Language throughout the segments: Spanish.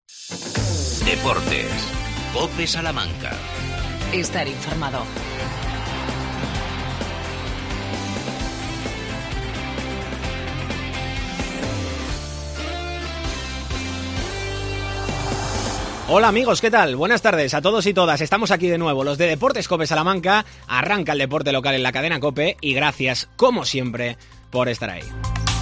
Deportes. COPE Salamanca. Estar informado. Hola amigos, ¿qué tal? Buenas tardes a todos y todas. Estamos aquí de nuevo, los de Deportes COPE Salamanca. Arranca el deporte local en la cadena COPE y gracias, como siempre, por estar ahí.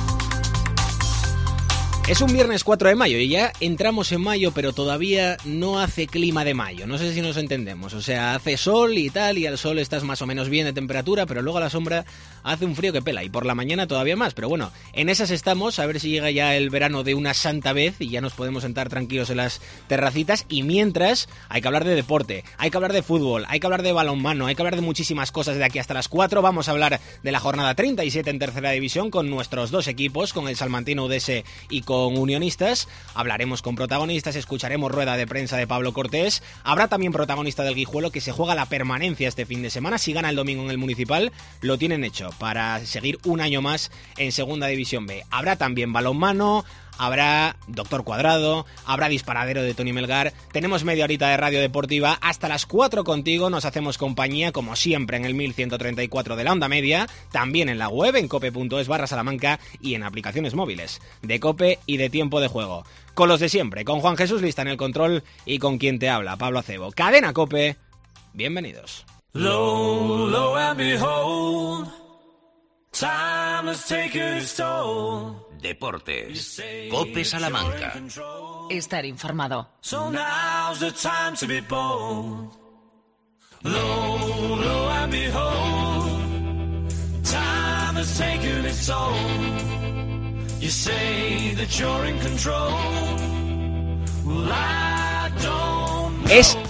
Es un viernes 4 de mayo y ya entramos en mayo, pero todavía no hace clima de mayo. No sé si nos entendemos. O sea, hace sol y tal, y al sol estás más o menos bien de temperatura, pero luego a la sombra hace un frío que pela. Y por la mañana todavía más. Pero bueno, en esas estamos, a ver si llega ya el verano de una santa vez y ya nos podemos sentar tranquilos en las terracitas. Y mientras, hay que hablar de deporte, hay que hablar de fútbol, hay que hablar de balonmano, hay que hablar de muchísimas cosas de aquí hasta las 4. Vamos a hablar de la jornada 37 en tercera división con nuestros dos equipos, con el Salmantino Udese y con Unionistas. Hablaremos con protagonistas, escucharemos rueda de prensa de Pablo Cortés. Habrá también protagonista del Guijuelo, que se juega la permanencia este fin de semana. Si gana el domingo en el Municipal, lo tienen hecho para seguir un año más en Segunda División B. Habrá también balonmano, habrá Doctor Cuadrado, habrá disparadero de Tony Melgar. Tenemos media horita de radio deportiva hasta las 4 contigo. Nos hacemos compañía, como siempre, en el 1134 de la onda media, también en la web, en cope.es/Salamanca y en aplicaciones móviles de Cope y de Tiempo de Juego. Con los de siempre, con Juan Jesús Lista en el control y con quien te habla, Pablo Acebo. Cadena Cope, bienvenidos. Low, low and behold, time has taken its toll. Deportes. COPE Salamanca. Estar informado. So now's the time to be bold. Low, low and behold, time has taken its toll. You say that you're in control. Well, I don't know. Es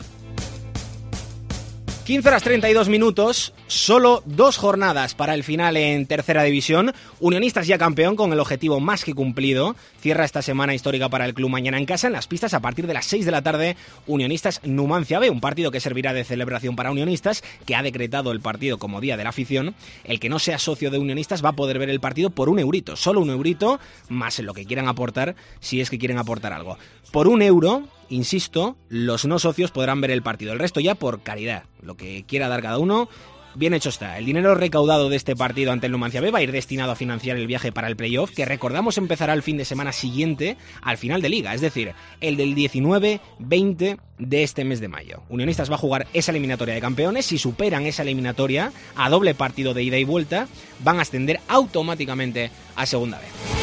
15 horas 32 minutos, solo 2 jornadas para el final en tercera división. Unionistas ya campeón con el objetivo más que cumplido. Cierra esta semana histórica para el club mañana en casa en las pistas a partir de las 6 de la tarde. Unionistas Numancia B, un partido que servirá de celebración para Unionistas, que ha decretado el partido como día de la afición. El que no sea socio de Unionistas va a poder ver el partido por €1, solo €1, más en lo que quieran aportar, si es que quieren aportar algo. Por €1, insisto, los no socios podrán ver el partido. El resto ya por caridad, lo que quiera dar cada uno. Bien hecho está. El dinero recaudado de este partido ante el Numancia B va a ir destinado a financiar el viaje para el playoff, que recordamos empezará el fin de semana siguiente al final de liga, es decir, el del 19-20 de este mes de mayo. Unionistas va a jugar esa eliminatoria de campeones. Si superan esa eliminatoria a doble partido de ida y vuelta, van a ascender automáticamente a Segunda B.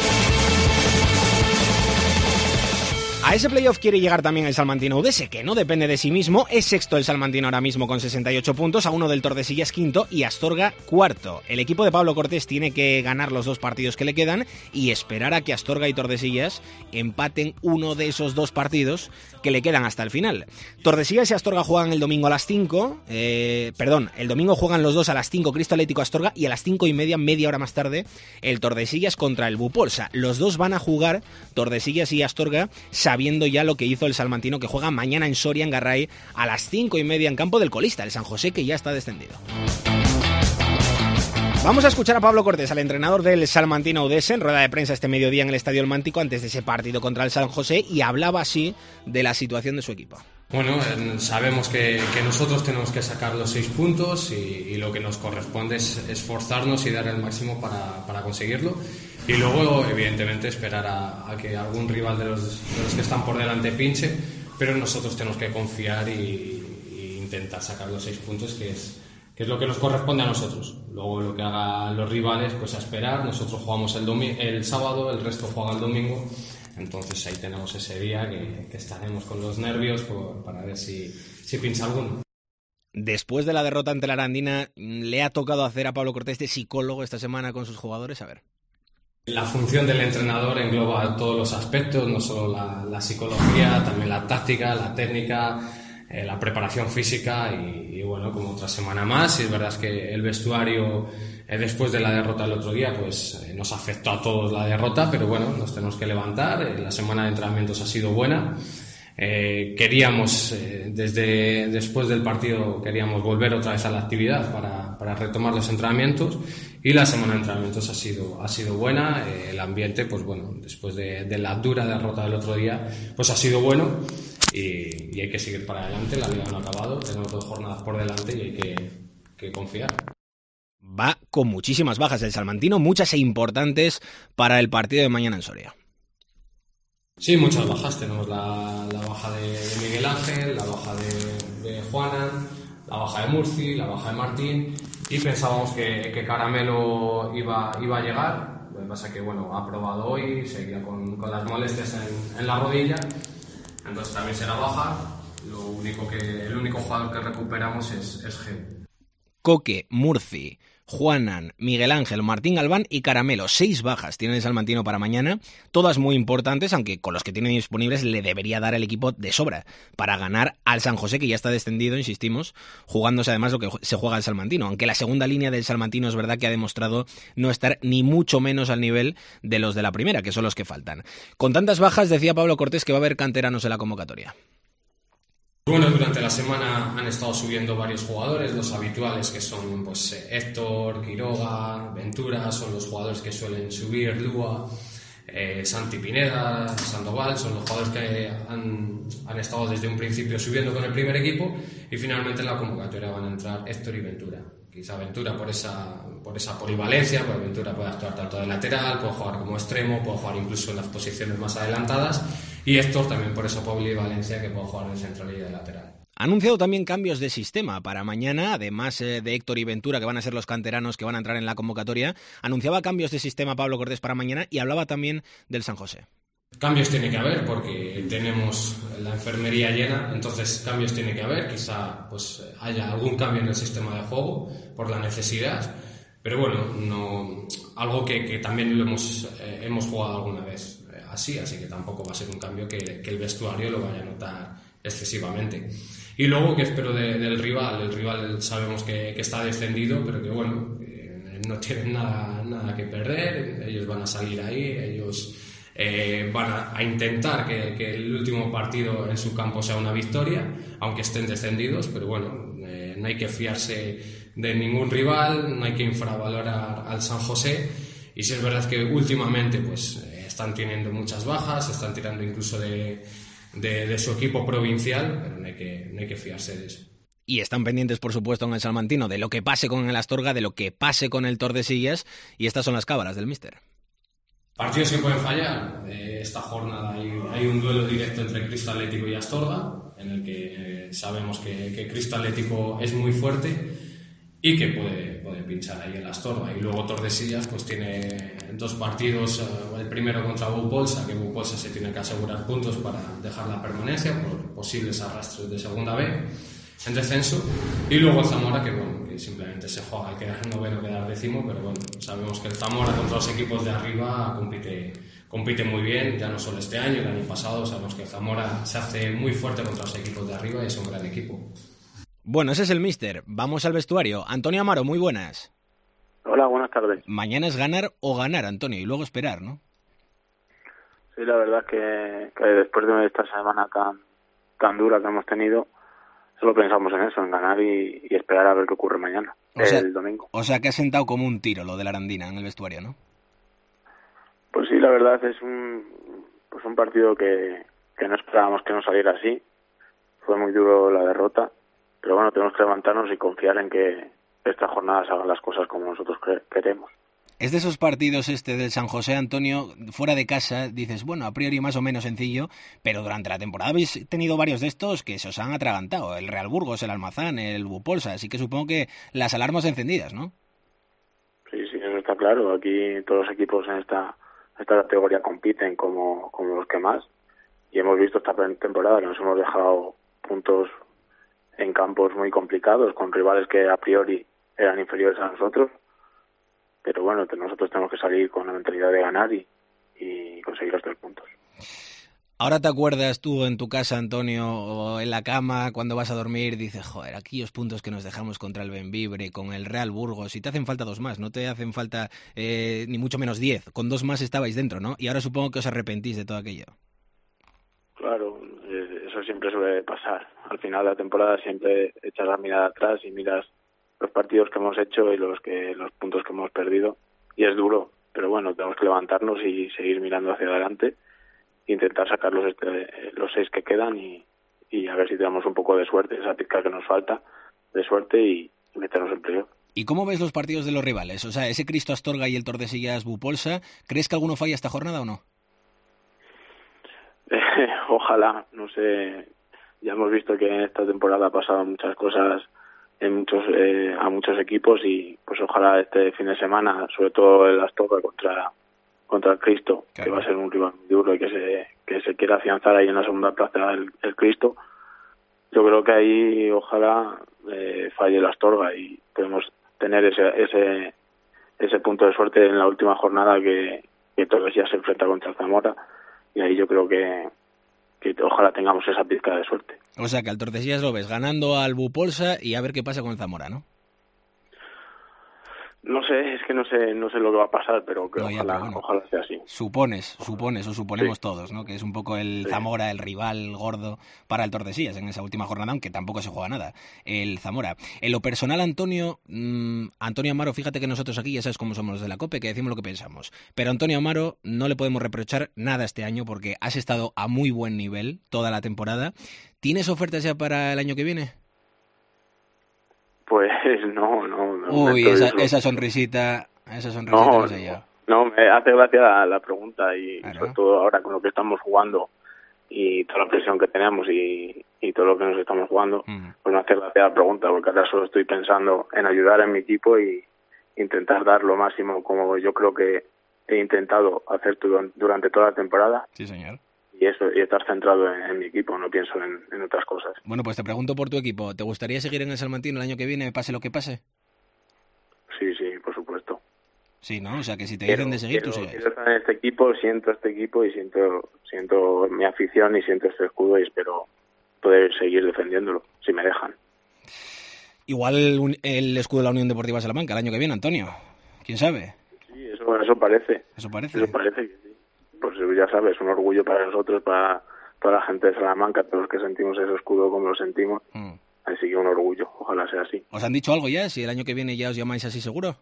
A ese playoff quiere llegar también el Salmantino Udese, que no depende de sí mismo. Es sexto el Salmantino ahora mismo con 68 puntos, a uno del Tordesillas quinto y Astorga cuarto. El equipo de Pablo Cortés tiene que ganar los 2 partidos que le quedan y esperar a que Astorga y Tordesillas empaten uno de esos 2 partidos que le quedan hasta el final. Tordesillas y Astorga juegan el domingo a las 5, el domingo juegan los dos a las 5 Cristo Atlético Astorga, y a las 5:30, media hora más tarde, el Tordesillas contra el Bupolsa. Los dos van a jugar, Tordesillas y Astorga, sabiendo ya lo que hizo el Salmantino, que juega mañana en Soria, en Garray, a las 5:30 en campo del colista, el San José, que ya está descendido. Vamos a escuchar a Pablo Cortés, al entrenador del Salmantino Udese, en rueda de prensa este mediodía en el Estadio El Mántico antes de ese partido contra el San José, y hablaba así de la situación de su equipo. Bueno, sabemos que nosotros tenemos que sacar los 6 puntos y lo que nos corresponde es esforzarnos y dar el máximo para conseguirlo. Y luego, evidentemente, esperar a que algún rival de los que están por delante pinche, pero nosotros tenemos que confiar y intentar sacar los 6 puntos, que es lo que nos corresponde a nosotros. Luego lo que hagan los rivales, pues a esperar. Nosotros jugamos el sábado, el resto juega el domingo. Entonces ahí tenemos ese día que estaremos con los nervios para ver si pincha alguno. Después de la derrota ante la Arandina, ¿le ha tocado hacer a Pablo Cortés de psicólogo esta semana con sus jugadores? A ver. La función del entrenador engloba todos los aspectos, no solo la psicología, también la táctica, la técnica, la preparación física y bueno, como otra semana más. Y es verdad que el vestuario, después de la derrota del otro día, pues nos afectó a todos la derrota, pero bueno, nos tenemos que levantar. La semana de entrenamientos ha sido buena. Queríamos, después del partido, queríamos volver otra vez a la actividad para para retomar los entrenamientos, y la semana de entrenamientos ha sido buena. El ambiente, pues bueno, después de la dura derrota del otro día, pues ha sido bueno, y hay que seguir para adelante. La liga no ha acabado, tenemos 2 jornadas por delante y hay que confiar. Va con muchísimas bajas el salmantino, muchas e importantes para el partido de mañana en Soria. Sí, muchas bajas. Tenemos la baja de Miguel Ángel, la baja de Juanan, la baja de Murci, la baja de Martín, y pensábamos que Caramelo iba a llegar. Lo que pasa es que bueno, ha probado hoy, seguía con las molestias en la rodilla, entonces también será baja. El único jugador que recuperamos es Geu. Coque, Murci, Juanan, Miguel Ángel, Martín Galván y Caramelo. 6 bajas tiene el salmantino para mañana, todas muy importantes, aunque con los que tiene disponibles le debería dar el equipo de sobra para ganar al San José, que ya está descendido, insistimos, jugándose además lo que se juega el salmantino, aunque la segunda línea del salmantino es verdad que ha demostrado no estar ni mucho menos al nivel de los de la primera, que son los que faltan. Con tantas bajas, decía Pablo Cortés que va a haber canteranos en la convocatoria. Bueno, durante la semana han estado subiendo varios jugadores, los habituales, que son pues Héctor, Quiroga, Ventura, son los jugadores que suelen subir, Lua, Santi Pineda, Sandoval, son los jugadores que han estado desde un principio subiendo con el primer equipo, y finalmente en la convocatoria van a entrar Héctor y Ventura. Quizá Ventura por esa polivalencia, pues Ventura puede actuar tanto de lateral, puede jugar como extremo, puede jugar incluso en las posiciones más adelantadas, y Héctor también por esa polivalencia, que puede jugar de central y de lateral. Ha anunciado también cambios de sistema para mañana, además de Héctor y Ventura, que van a ser los canteranos que van a entrar en la convocatoria. Anunciaba cambios de sistema Pablo Cortés para mañana y hablaba también del San José. Cambios tiene que haber porque tenemos la enfermería llena, entonces cambios tiene que haber. Quizá pues haya algún cambio en el sistema de juego por la necesidad, pero bueno, no algo que también lo hemos jugado alguna vez así que tampoco va a ser un cambio que el vestuario lo vaya a notar excesivamente. Y luego, ¿qué espero del rival? El rival sabemos que está descendido, pero que bueno, no tienen nada que perder. Ellos van a salir ahí, ellos van a intentar que el último partido en su campo sea una victoria, aunque estén descendidos, pero bueno, no hay que fiarse de ningún rival, no hay que infravalorar al San José. Y si es verdad que últimamente pues están teniendo muchas bajas, están tirando incluso de su equipo provincial, pero no hay que fiarse de eso. Y están pendientes, por supuesto, en el salmantino de lo que pase con el Astorga, de lo que pase con el Tordesillas, y estas son las cábalas del míster. Partidos que pueden fallar. Esta jornada hay un duelo directo entre Cristo Atlético y Astorga, en el que sabemos que Cristo Atlético es muy fuerte y que puede pinchar ahí el Astorga. Y luego Tordesillas pues tiene 2 partidos, el primero contra Bupolsa, que Bupolsa se tiene que asegurar puntos para dejar la permanencia por posibles arrastres de segunda B en descenso, y luego el Zamora, que bueno, que simplemente se juega al quedar noveno, quedar décimo, pero bueno, sabemos que el Zamora contra los equipos de arriba compite muy bien, ya no solo este año, el año pasado, sabemos que el Zamora se hace muy fuerte contra los equipos de arriba y es un gran equipo. Bueno, ese es el míster. Vamos al vestuario. Antonio Amaro, muy buenas. Hola, buenas tardes. Mañana es ganar o ganar, Antonio, y luego esperar, ¿no? Sí, la verdad es que después de esta semana tan dura que hemos tenido, solo pensamos en eso, en ganar y esperar a ver qué ocurre mañana, el domingo. O sea que ha sentado como un tiro lo de la Arandina en el vestuario, ¿no? Pues sí, la verdad es un partido que no esperábamos que nos saliera así. Fue muy duro la derrota, pero bueno, tenemos que levantarnos y confiar en que esta jornada se hagan las cosas como nosotros queremos. Es de esos partidos del San José, Antonio, fuera de casa, dices, bueno, a priori más o menos sencillo, pero durante la temporada habéis tenido varios de estos que se os han atragantado, el Real Burgos, el Almazán, el Bupolsa, así que supongo que las alarmas encendidas, ¿no? Sí, eso está claro. Aquí todos los equipos en esta categoría compiten como los que más, y hemos visto esta temporada que nos hemos dejado puntos en campos muy complicados, con rivales que a priori eran inferiores a nosotros. Pero bueno, nosotros tenemos que salir con la mentalidad de ganar y conseguir los 3 puntos. Ahora te acuerdas tú en tu casa, Antonio, o en la cama, cuando vas a dormir, dices, joder, aquellos puntos que nos dejamos contra el Bembibre, con el Real Burgos, y te hacen falta 2 más, no te hacen falta ni mucho menos 10. Con 2 más estabais dentro, ¿no? Y ahora supongo que os arrepentís de todo aquello. Claro, eso siempre suele pasar. Al final de la temporada siempre echas la mirada atrás y miras los partidos que hemos hecho y los puntos que hemos perdido, y es duro, pero bueno, tenemos que levantarnos y seguir mirando hacia adelante, intentar sacar los 6 que quedan y a ver si tenemos un poco de suerte, esa pizca que nos falta de suerte y meternos en playoff. ¿Y cómo ves los partidos de los rivales? O sea, ese Cristo Astorga y el Tordesillas Bupolsa, ¿crees que alguno falla esta jornada o no? Ojalá, no sé, ya hemos visto que en esta temporada ha pasado muchas cosas a muchos equipos y pues ojalá este fin de semana, sobre todo el Astorga contra el Cristo, claro, que va a ser un rival muy duro y que se quiera afianzar ahí en la segunda plaza el Cristo. Yo creo que ahí ojalá falle el Astorga y podemos tener ese punto de suerte en la última jornada que Tordesillas se enfrenta contra el Zamora, y ahí yo creo que ojalá tengamos esa pizca de suerte. O sea que al Tordesillas lo ves ganando al Bupolsa y a ver qué pasa con el Zamora, ¿no? No sé, es que no sé lo que va a pasar, pero que ojalá sea así. Suponemos sí, todos, ¿no? Que es un poco el sí, Zamora, el rival gordo para el Tordesillas en esa última jornada, aunque tampoco se juega nada, el Zamora. En lo personal, Antonio Amaro, fíjate que nosotros aquí, ya sabes cómo somos los de la COPE, que decimos lo que pensamos. Pero a Antonio Amaro no le podemos reprochar nada este año porque has estado a muy buen nivel toda la temporada. ¿Tienes ofertas ya para el año que viene? Pues no. Uy, esa sonrisita no sé yo. No, me hace gracia la pregunta y claro, sobre todo ahora con lo que estamos jugando y toda la presión que tenemos y todo lo que nos estamos jugando, pues me hace gracia la pregunta, porque ahora solo estoy pensando en ayudar a mi equipo y intentar dar lo máximo, como yo creo que he intentado hacer durante toda la temporada. Sí, señor. Y estar centrado en mi equipo, no pienso en otras cosas. Bueno, pues te pregunto por tu equipo. ¿Te gustaría seguir en el Salmantino el año que viene, pase lo que pase? Sí, por supuesto. Sí, ¿no? O sea, que si te dicen de seguir, tú sigues. Quiero estar en este equipo, siento este equipo y siento mi afición y siento este escudo y espero poder seguir defendiéndolo, si me dejan. Igual el escudo de la Unión Deportiva Salamanca el año que viene, Antonio. ¿Quién sabe? Sí, eso parece. Eso parece que sí. Pues ya sabes, un orgullo para nosotros, para toda la gente de Salamanca, todos los que sentimos ese escudo como lo sentimos. Así que un orgullo, ojalá sea así. ¿Os han dicho algo ya? Si el año que viene ya os llamáis así, ¿seguro?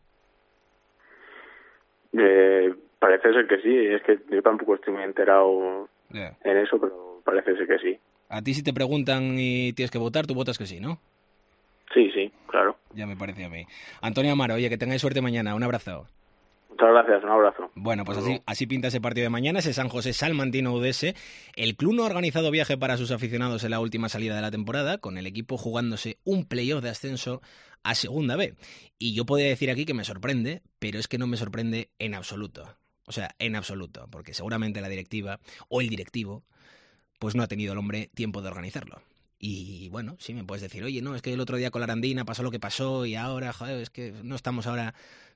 Parece ser que sí, es que yo tampoco estoy muy enterado en eso, pero parece ser que sí. A ti si te preguntan y tienes que votar, tú votas que sí, ¿no? Sí, claro. Ya me parece a mí. Antonio Amaro, oye, que tengáis suerte mañana, un abrazo. Muchas gracias, un abrazo. Bueno, pues así pinta ese partido de mañana, ese San José Salmantino UDS. El club no ha organizado viaje para sus aficionados en la última salida de la temporada, con el equipo jugándose un playoff de ascenso a Segunda B. Y yo podría decir aquí que me sorprende, pero es que no me sorprende en absoluto. O sea, en absoluto, porque seguramente la directiva o el directivo pues no ha tenido el hombre tiempo de organizarlo. Y bueno, sí me puedes decir, oye, no, es que el otro día con la Arandina pasó lo que pasó y ahora, joder, es que no estamos ahora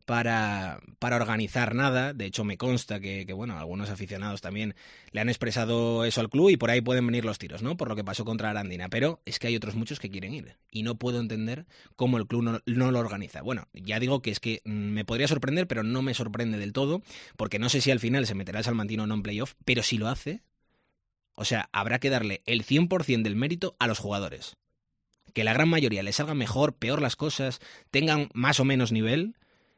para organizar nada. De hecho, me consta que bueno, algunos aficionados también le han expresado eso al club y por ahí pueden venir los tiros, ¿no? Por lo que pasó contra la Arandina. Pero es que hay otros muchos que quieren ir y no puedo entender cómo el club no lo organiza. Bueno, ya digo que es que me podría sorprender, pero no me sorprende del todo, porque no sé si al final se meterá el Salmantino o no en playoff, pero si lo hace, o sea, habrá que darle el 100% del mérito a los jugadores. Que la gran mayoría les salga mejor, peor las cosas, tengan más o menos nivel,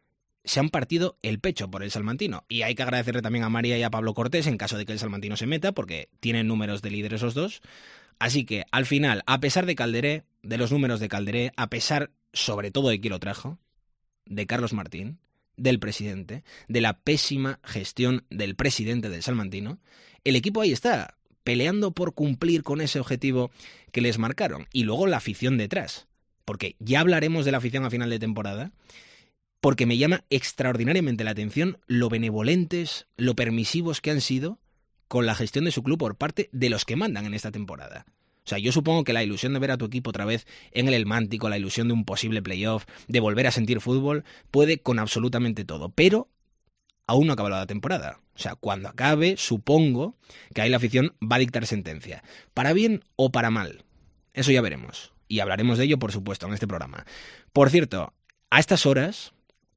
se han partido el pecho por el Salmantino. Y hay que agradecerle también a María y a Pablo Cortés en caso de que el Salmantino se meta, porque tienen números de líderes los dos. Así que, al final, a pesar de Calderé, de los números de Calderé, a pesar, sobre todo de quién lo trajo, de Carlos Martín, del presidente, de la pésima gestión del presidente del Salmantino, el equipo ahí está, peleando por cumplir con ese objetivo que les marcaron. Y luego la afición detrás, porque ya hablaremos de la afición a final de temporada, porque me llama extraordinariamente la atención lo benevolentes, lo permisivos que han sido con la gestión de su club por parte de los que mandan en esta temporada. O sea, yo supongo que la ilusión de ver a tu equipo otra vez en el Helmántico, la ilusión de un posible playoff, de volver a sentir fútbol, puede con absolutamente todo, pero aún no ha acabado la temporada. O sea, cuando acabe, supongo que ahí la afición va a dictar sentencia. Para bien o para mal. Eso ya veremos. Y hablaremos de ello, por supuesto, en este programa. Por cierto, a estas horas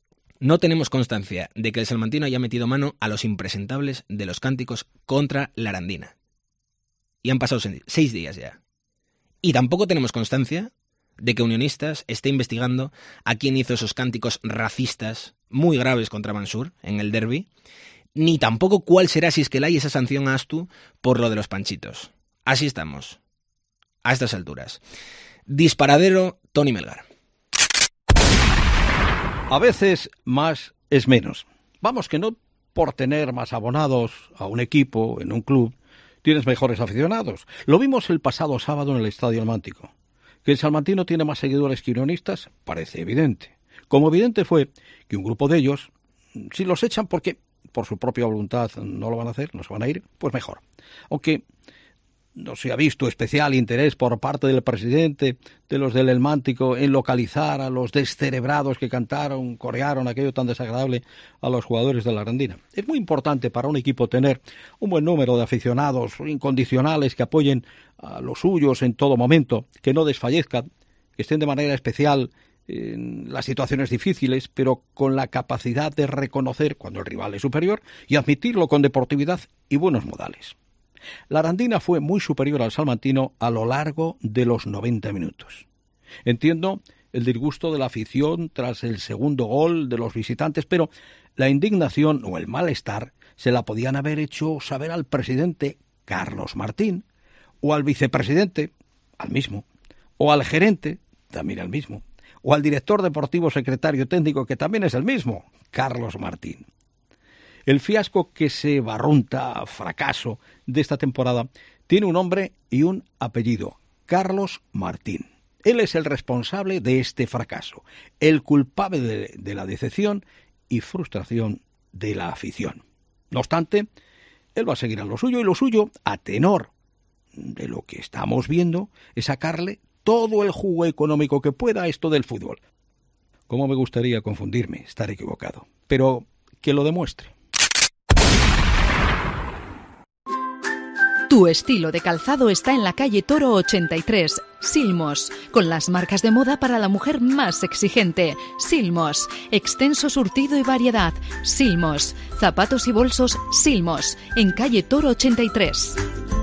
no tenemos constancia de que el Salmantino haya metido mano a los impresentables de los cánticos contra la Arandina. Y han pasado 6 días ya. Y tampoco tenemos constancia de que Unionistas esté investigando a quién hizo esos cánticos racistas muy graves contra Mansur en el derbi, ni tampoco cuál será, si es que la hay, esa sanción a Astu por lo de los panchitos. Así estamos, a estas alturas. Disparadero, Tony Melgar. A veces más es menos. Vamos, que no por tener más abonados a un equipo, en un club, tienes mejores aficionados. Lo vimos el pasado sábado en el Estadio Almántico. Que el salmantino tiene más seguidores que Unionistas parece evidente. Como evidente fue que un grupo de ellos, si los echan porque por su propia voluntad no lo van a hacer, no se van a ir, pues mejor. Aunque no se ha visto especial interés por parte del presidente de los del Almántico en localizar a los descerebrados que cantaron, corearon aquello tan desagradable a los jugadores de la Arandina. Es muy importante para un equipo tener un buen número de aficionados incondicionales que apoyen a los suyos en todo momento, que no desfallezcan, que estén de manera especial en las situaciones difíciles, pero con la capacidad de reconocer cuando el rival es superior y admitirlo con deportividad y buenos modales. La Arandina fue muy superior al salmantino a lo largo de los 90 minutos. Entiendo el disgusto de la afición tras el segundo gol de los visitantes, pero la indignación o el malestar se la podían haber hecho saber al presidente Carlos Martín, o al vicepresidente, al mismo, o al gerente, también al mismo, o al director deportivo secretario técnico, que también es el mismo, Carlos Martín. El fiasco que se barrunta, fracaso de esta temporada, tiene un nombre y un apellido, Carlos Martín. Él es el responsable de este fracaso, el culpable de la decepción y frustración de la afición. No obstante, él va a seguir a lo suyo, y lo suyo, a tenor de lo que estamos viendo, es sacarle todo el jugo económico que pueda a esto del fútbol. Cómo me gustaría confundirme, estar equivocado, pero que lo demuestre. Tu estilo de calzado está en la calle Toro 83, Silmos, con las marcas de moda para la mujer más exigente. Silmos, extenso surtido y variedad. Silmos, zapatos y bolsos Silmos, en calle Toro 83.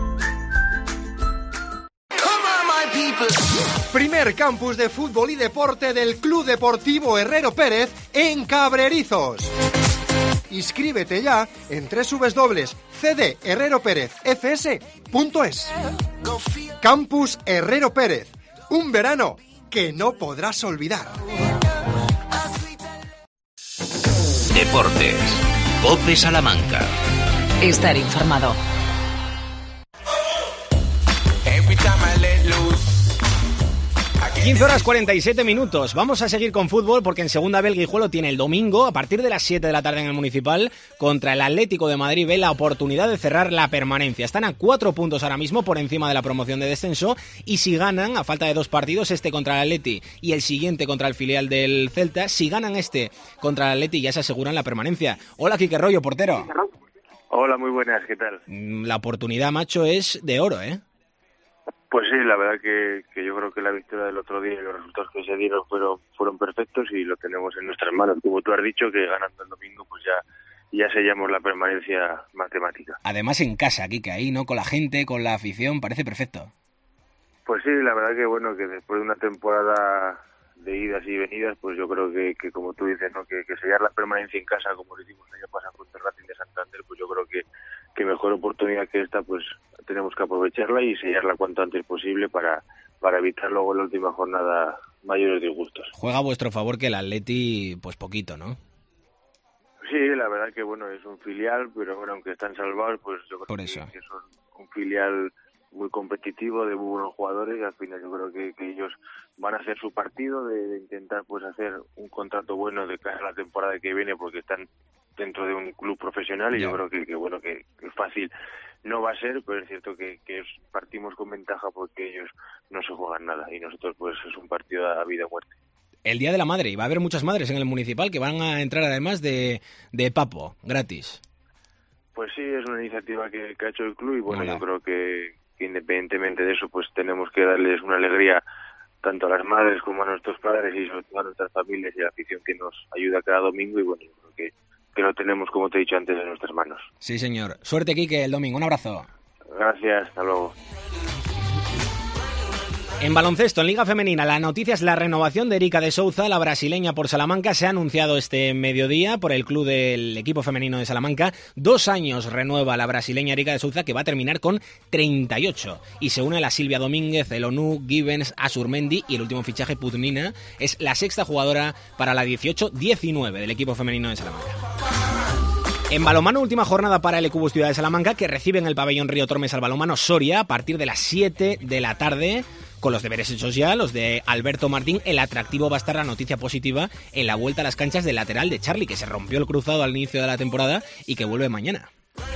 Primer campus de fútbol y deporte del Club Deportivo Herrero Pérez en Cabrerizos. Inscríbete ya en www.cdherreroperezfs.es. Campus Herrero Pérez, un verano que no podrás olvidar. Deportes. COPE Salamanca. Estar informado. 15 horas 47 minutos. Vamos a seguir con fútbol porque en segunda B el Guijuelo tiene el domingo a partir de las 7 de la tarde en el Municipal contra el Atlético de Madrid. Ve la oportunidad de cerrar la permanencia. Están a 4 puntos ahora mismo por encima de la promoción de descenso, y si ganan, a falta de 2 partidos, este contra el Atleti y el siguiente contra el filial del Celta, si ganan este contra el Atleti ya se aseguran la permanencia. Hola, Quique Rollo, portero. Hola, muy buenas, ¿qué tal? La oportunidad, macho, es de oro, ¿eh? Pues sí, la verdad que yo creo que la victoria del otro día y los resultados que se dieron fueron perfectos y lo tenemos en nuestras manos. Como tú has dicho, que ganando el domingo pues ya sellamos la permanencia matemática. Además en casa, Kike, ahí, ¿no? Con la gente, con la afición, parece perfecto. Pues sí, la verdad que bueno, que después de una temporada de idas y venidas, pues yo creo que como tú dices, ¿no? Que sellar la permanencia en casa, como lo hicimos el año pasado contra el Racing de Santander, pues yo creo que mejor oportunidad que esta, pues tenemos que aprovecharla y sellarla cuanto antes posible para evitar luego en la última jornada mayores disgustos. Juega a vuestro favor que el Atleti, pues poquito, ¿no? Sí, la verdad que bueno, es un filial, pero bueno, aunque están salvados, pues yo creo que son un filial muy competitivo, de muy buenos jugadores, y al final yo creo que ellos van a hacer su partido de intentar pues hacer un contrato bueno de cara a la temporada que viene, porque están dentro de un club profesional y yo creo que bueno, que fácil no va a ser, pero es cierto que partimos con ventaja porque ellos no se juegan nada y nosotros pues es un partido a vida o muerte. El Día de la Madre, y va a haber muchas madres en el Municipal que van a entrar además de papo, gratis. Pues sí, es una iniciativa que ha hecho el club y bueno, yo creo que independientemente de eso pues tenemos que darles una alegría tanto a las madres como a nuestros padres y sobre todo a nuestras familias y a la afición que nos ayuda cada domingo y bueno, yo creo que lo tenemos, como te he dicho antes, en nuestras manos. Sí, señor. Suerte, Quique, el domingo. Un abrazo. Gracias, hasta luego. En baloncesto, en Liga Femenina, la noticia es la renovación de Erika de Souza, la brasileña por Salamanca. Se ha anunciado este mediodía por el club del equipo femenino de Salamanca. 2 años renueva la brasileña Erika de Souza, que va a terminar con 38. Y se une a la Silvia Domínguez, el Onu, Gibbons, Asurmendi y el último fichaje, Putnina. Es la 6ª jugadora para la 18-19 del equipo femenino de Salamanca. En balonmano, última jornada para el Ecubus Ciudad de Salamanca, que recibe en el pabellón Río Tormes al balonmano Soria a partir de las 7 de la tarde. Con los deberes hechos ya, los de Alberto Martín, el atractivo va a estar la noticia positiva en la vuelta a las canchas del lateral de Charlie, que se rompió el cruzado al inicio de la temporada y que vuelve mañana.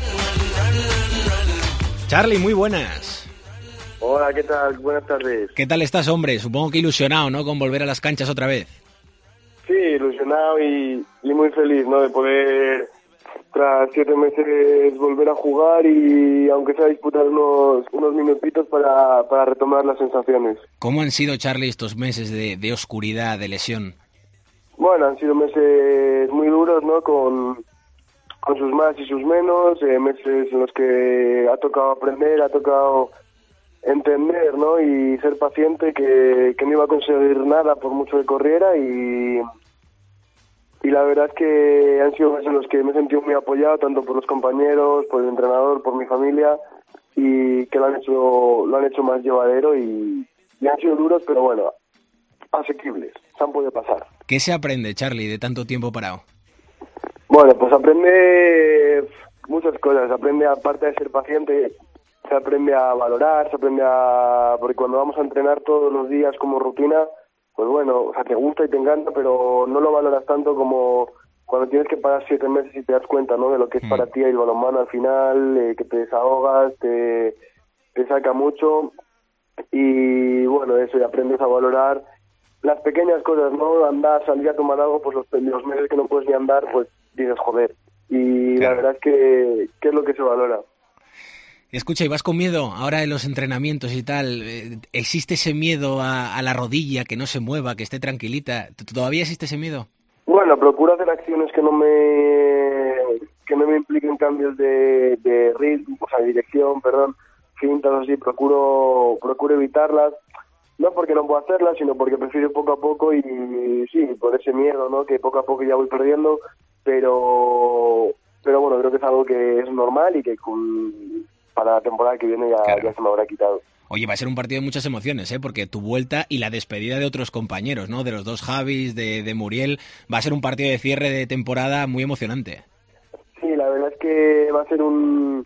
Charlie, muy buenas. Hola, ¿qué tal? Buenas tardes. ¿Qué tal estás, hombre? Supongo que ilusionado, ¿no?, con volver a las canchas otra vez. Sí, ilusionado y muy feliz, ¿no?, de poder, tras 7 meses, volver a jugar y aunque sea disputar unos minutitos para retomar las sensaciones. ¿Cómo han sido, Charlie, estos meses de oscuridad, de lesión? Bueno, han sido meses muy duros, ¿no?, con sus más y sus menos, meses en los que ha tocado aprender, ha tocado entender, ¿no?, y ser paciente, que no iba a conseguir nada por mucho que corriera, y la verdad es que han sido meses en los que me he sentido muy apoyado, tanto por los compañeros, por el entrenador, por mi familia, y que lo han hecho más llevadero, y han sido duros, pero bueno, asequibles, se han podido pasar. ¿Qué se aprende, Charlie, de tanto tiempo parado? Bueno, pues aprende muchas cosas. Aprende, aparte de ser paciente, se aprende a valorar, porque cuando vamos a entrenar todos los días como rutina, pues bueno, o sea, te gusta y te encanta, pero no lo valoras tanto como cuando tienes que parar 7 meses y te das cuenta, ¿no?, de lo que es para ti el balonmano al final, que te desahogas, te saca mucho, y bueno, eso, y aprendes a valorar las pequeñas cosas, ¿no? Andar, salir a tomar algo, pues los meses que no puedes ni andar, pues dices, joder, y claro, la verdad es que es lo que se valora. Escucha, ¿y vas con miedo ahora en los entrenamientos y tal? ¿Existe ese miedo a la rodilla, que no se mueva, que esté tranquilita? ¿Todavía existe ese miedo? Bueno, procuro hacer acciones que no me impliquen cambios de ritmo, o sea, de dirección, fintas así, procuro evitarlas, no porque no puedo hacerlas, sino porque prefiero ir poco a poco, y sí, por ese miedo, ¿no?, que poco a poco ya voy perdiendo, pero bueno, creo que es algo que es normal y que para la temporada que viene ya se me habrá quitado. Oye, va a ser un partido de muchas emociones, ¿eh? Porque tu vuelta y la despedida de otros compañeros, ¿no?, de los 2 Javis, de Muriel, va a ser un partido de cierre de temporada muy emocionante. Sí, la verdad es que va a ser un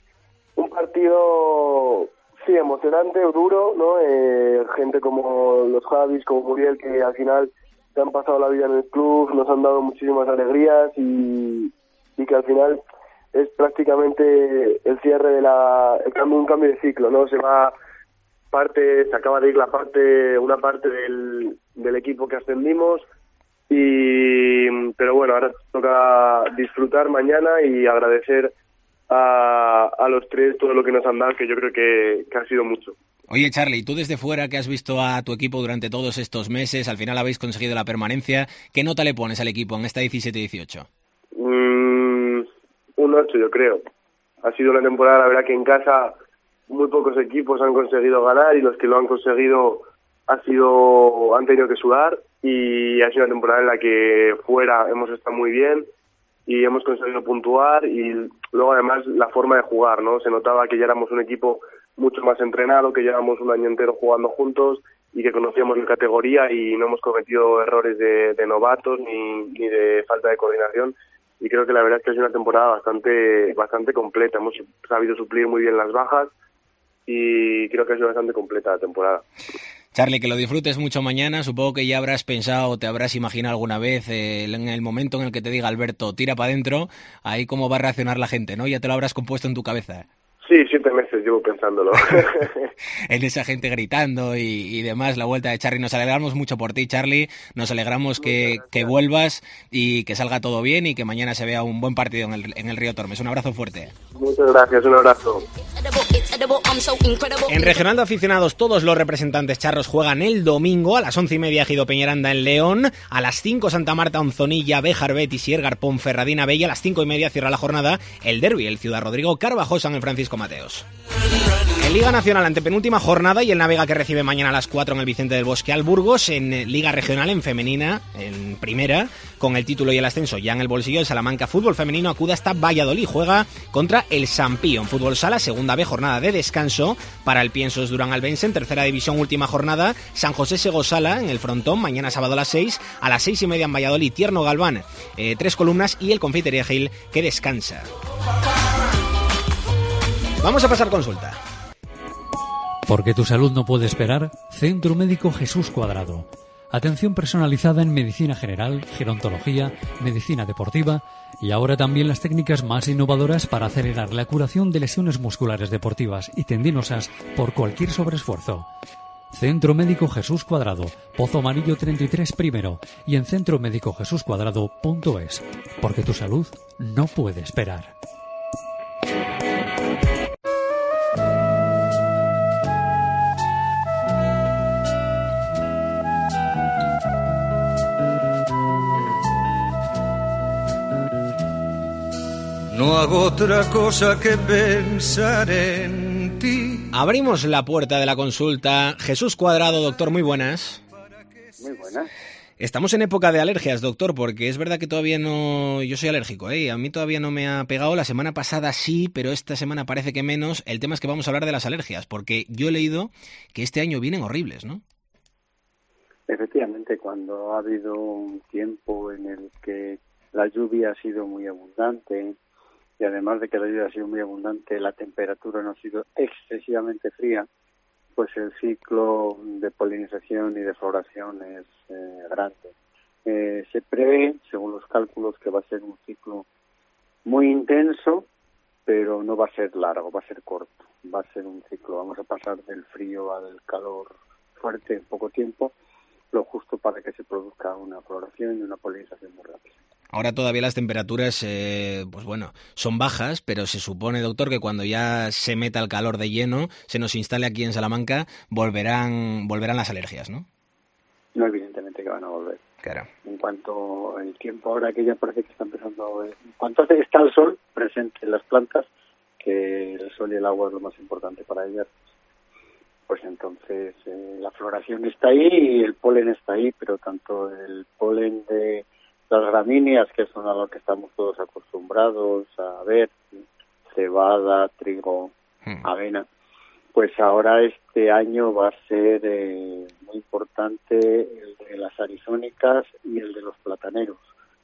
partido, sí, emocionante, duro, ¿no? Gente como los Javis, como Muriel, que al final se han pasado la vida en el club, nos han dado muchísimas alegrías, y que al final es prácticamente el cierre de un cambio de ciclo, ¿no? Se acaba de ir una parte del equipo que ascendimos, pero bueno, ahora toca disfrutar mañana y agradecer a los 3 todo lo que nos han dado, que yo creo que ha sido mucho. Oye, Charlie, tú desde fuera, que has visto a tu equipo durante todos estos meses, al final habéis conseguido la permanencia, ¿qué nota le pones al equipo en esta 17-18? Un 8, yo creo. Ha sido una temporada, la verdad, que en casa muy pocos equipos han conseguido ganar, y los que lo han conseguido han tenido que sudar, y ha sido una temporada en la que fuera hemos estado muy bien y hemos conseguido puntuar, y luego además la forma de jugar, ¿no? Se notaba que ya éramos un equipo mucho más entrenado, que llevamos un año entero jugando juntos y que conocíamos la categoría, y no hemos cometido errores de novatos ni de falta de coordinación. Y creo que la verdad es que ha sido una temporada bastante completa. Hemos sabido suplir muy bien las bajas, y creo que ha sido bastante completa la temporada. Charlie, que lo disfrutes mucho mañana. Supongo que ya habrás pensado, te habrás imaginado alguna vez en el momento en el que te diga Alberto, tira para adentro, ahí cómo va a reaccionar la gente, ¿no? Ya te lo habrás compuesto en tu cabeza. Sí, 7 meses llevo pensándolo. En esa gente gritando y demás, la vuelta de Charlie. Nos alegramos mucho por ti, Charlie. Nos alegramos que vuelvas y que salga todo bien, y que mañana se vea un buen partido en el Río Tormes. Un abrazo fuerte. Muchas gracias, un abrazo. En regional de aficionados, todos los representantes charros juegan el domingo a las 11:30 Ejido Peñaranda en León, a las 5 Santa Marta Onzonilla, Béjar Betis y Ergar Ponferradina Bella, a las 5:30 cierra la jornada el derbi, el Ciudad Rodrigo Carvajosa en el Francisco Mateos. En Liga Nacional, antepenúltima jornada, y el Navega que recibe mañana a las 4 en el Vicente del Bosque al Burgos. En Liga Regional, en femenina, en primera, con el título y el ascenso ya en el bolsillo, el Salamanca Fútbol Femenino acude hasta Valladolid. Juega contra el Sampío en Fútbol Sala, segunda B, jornada de descanso para el Piensos Durán Albense. En tercera división, última jornada, San José Segosala en el Frontón, mañana sábado a las 6 y media en Valladolid, Tierno Galván, 3 columnas, y el Confitería Gil que descansa. Vamos a pasar consulta. Porque tu salud no puede esperar, Centro Médico Jesús Cuadrado. Atención personalizada en medicina general, gerontología, medicina deportiva y ahora también las técnicas más innovadoras para acelerar la curación de lesiones musculares deportivas y tendinosas por cualquier sobreesfuerzo. Centro Médico Jesús Cuadrado, Pozo Amarillo 33 primero y en centromédicojesuscuadrado.es. Porque tu salud no puede esperar. No hago otra cosa que pensar en ti. Abrimos la puerta de la consulta. Jesús Cuadrado, doctor, muy buenas. Muy buenas. Estamos en época de alergias, doctor, porque es verdad que todavía no... Yo soy alérgico, ¿eh? A mí todavía no me ha pegado. La semana pasada sí, pero esta semana parece que menos. El tema es que vamos a hablar de las alergias, porque yo he leído que este año vienen horribles, ¿no? Efectivamente, cuando ha habido un tiempo en el que la lluvia ha sido muy abundante, y además de que la lluvia ha sido muy abundante, la temperatura no ha sido excesivamente fría, pues el ciclo de polinización y de floración es grande. Se prevé, según los cálculos, que va a ser un ciclo muy intenso, pero no va a ser largo, va a ser corto. Va a ser un ciclo, vamos a pasar del frío al calor fuerte en poco tiempo, lo justo para que se produzca una floración y una polinización muy rápida. Ahora todavía las temperaturas, pues bueno, son bajas, pero se supone, doctor, que cuando ya se meta el calor de lleno, se nos instale aquí en Salamanca, volverán las alergias, ¿no? No, evidentemente que van a volver. Claro. En cuanto el tiempo ahora que ya parece que está empezando, en cuanto está el sol presente en las plantas, que el sol y el agua es lo más importante para ellas, pues entonces la floración está ahí y el polen está ahí, pero tanto el polen de las gramíneas, que son a lo que estamos todos acostumbrados a ver, cebada, trigo, avena, pues ahora este año va a ser muy importante el de las arizónicas y el de los plataneros,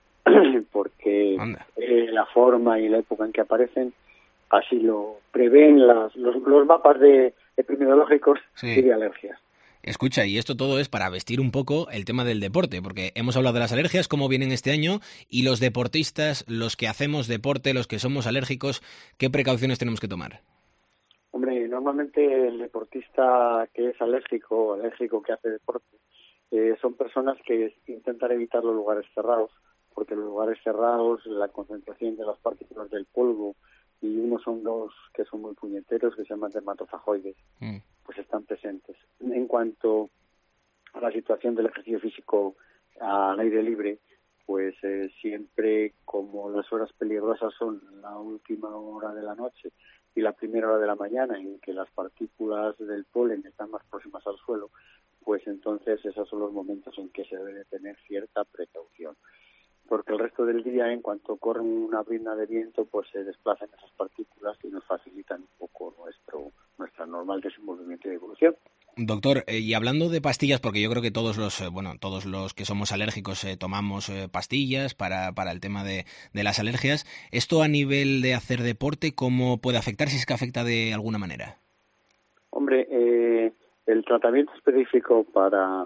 porque la forma y la época en que aparecen así lo prevén los mapas de epidemiológicos y de alergias. Escucha, y esto todo es para vestir un poco el tema del deporte, porque hemos hablado de las alergias, cómo vienen este año, y los deportistas, los que hacemos deporte, los que somos alérgicos, ¿qué precauciones tenemos que tomar? Hombre, normalmente el deportista que es alérgico que hace deporte, son personas que intentan evitar los lugares cerrados, porque los lugares cerrados, la concentración de las partículas del polvo y unos hongos que son muy puñeteros, que se llaman dermatofagoides, pues están presentes. En cuanto a la situación del ejercicio físico al aire libre, pues siempre, como las horas peligrosas son la última hora de la noche y la primera hora de la mañana, en que las partículas del polen están más próximas al suelo, pues entonces esos son los momentos en que se debe de tener cierta precaución. Porque el resto del día, en cuanto corren una brisa de viento, pues se desplazan esas partículas y nos facilitan un poco nuestra normal desenvolvimiento y evolución. Doctor, y hablando de pastillas, porque yo creo que todos los que somos alérgicos tomamos pastillas para el tema de las alergias, ¿esto a nivel de hacer deporte cómo puede afectar, si es que afecta de alguna manera? Hombre, el tratamiento específico para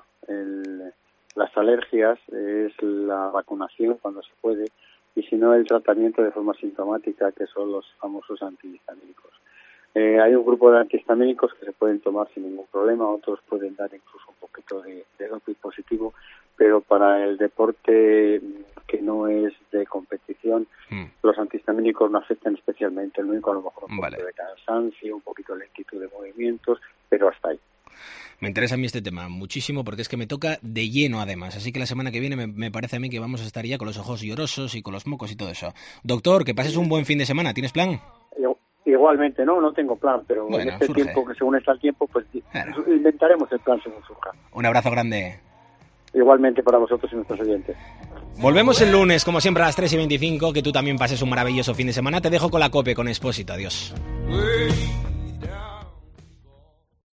las alergias es la vacunación cuando se puede, y si no el tratamiento de forma sintomática, que son los famosos antihistamínicos. Hay un grupo de antihistamínicos que se pueden tomar sin ningún problema, otros pueden dar incluso un poquito de doping positivo, pero para el deporte que no es de competición, los antihistamínicos no afectan especialmente, lo único a lo mejor un poquito de cansancio, un poquito de lentitud de movimientos, pero hasta ahí. Me interesa a mí este tema muchísimo porque es que me toca de lleno además, así que la semana que viene me parece a mí que vamos a estar ya con los ojos llorosos y con los mocos y todo eso. Doctor, que pases un buen fin de semana, ¿tienes plan? igualmente, no tengo plan, pero bueno, en este surge. tiempo, que según está el tiempo, pues claro, inventaremos el plan según surja. Un abrazo grande. Igualmente para vosotros y nuestros oyentes. Volvemos el lunes, como siempre, a las 3:25. Que tú también pases un maravilloso fin de semana. Te dejo con la COPE, con Expósito. Adiós.